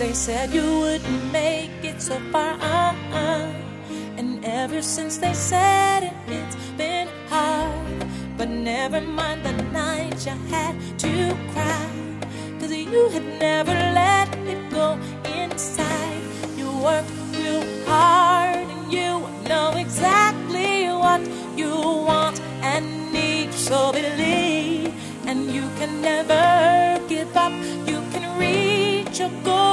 They said you wouldn't make it so far, and ever since they said it, it's been hard. But never mind the night you had to cry, 'cause you had never let it go inside. You worked real hard and you know exactly what you want and need. So believe, and you can never give up. You can reach your goal.